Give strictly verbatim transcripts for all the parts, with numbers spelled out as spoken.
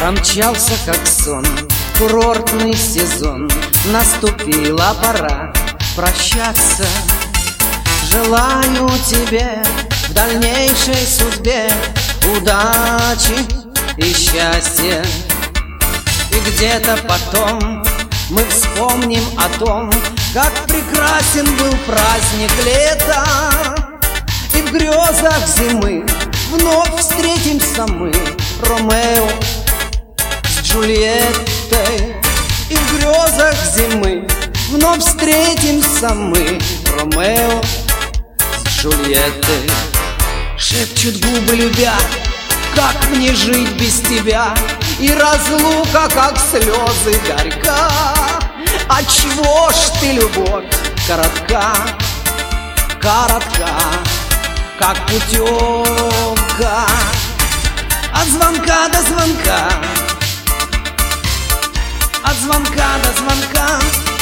Промчался как сон курортный сезон, наступила пора прощаться. Желаю тебе в дальнейшей судьбе удачи и счастья. И где-то потом мы вспомним о том, как прекрасен был праздник лета. И в грезах зимы вновь встретимся мы, Ромео с Джульеттой. И в грезах зимы вновь встретимся мы, Ромео с Джульеттой. Шепчут губы, любя, как мне жить без тебя, и разлука, как слезы, горька. Отчего ж ты, любовь, коротка, коротка, как путевка. От звонка до звонка, от звонка до звонка.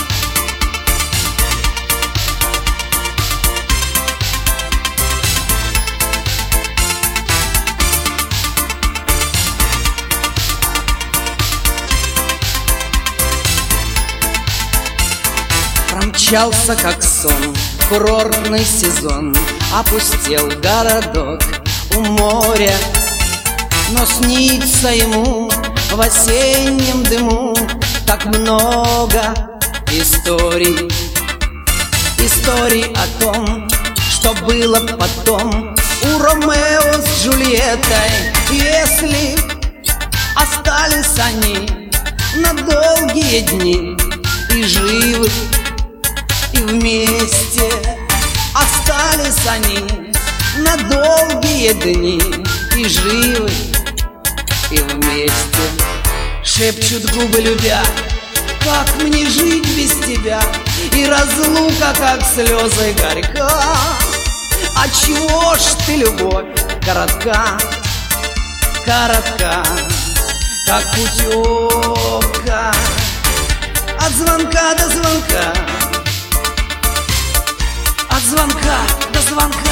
Промчался как сон курортный сезон, опустел городок у моря. Но снится ему в осеннем дыму так много историй. Историй о том, что было потом у Ромео с Джульеттой. Если остались они на долгие дни и живы, и вместе остались они на долгие дни и живы, и вместе. Шепчут губы, любя, как мне жить без тебя, и разлука, как слезы, горька. Отчего ж ты, любовь, коротка, коротка, как путевка. От звонка до звонка, от звонка до звонка.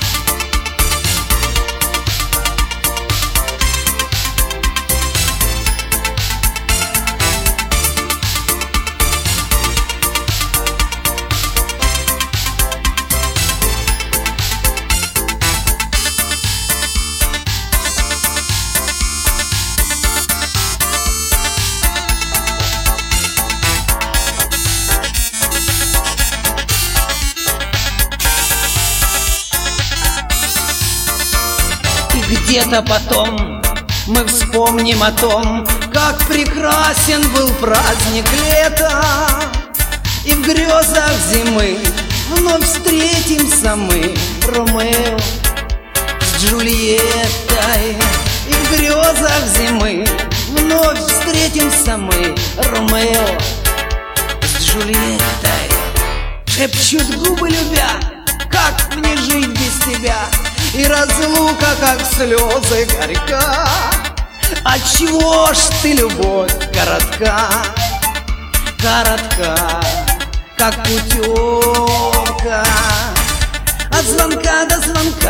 Где-то потом мы вспомним о том, как прекрасен был праздник лета. И в грезах зимы вновь встретимся мы, Ромео с Джульеттой. И в грезах зимы вновь встретимся мы, Ромео с Джульеттой. Шепчут губы, любя, как мне жить без тебя, и разлука, как слезы, горька. Отчего ж ты, любовь, коротка, коротка, как путевка. От звонка до звонка,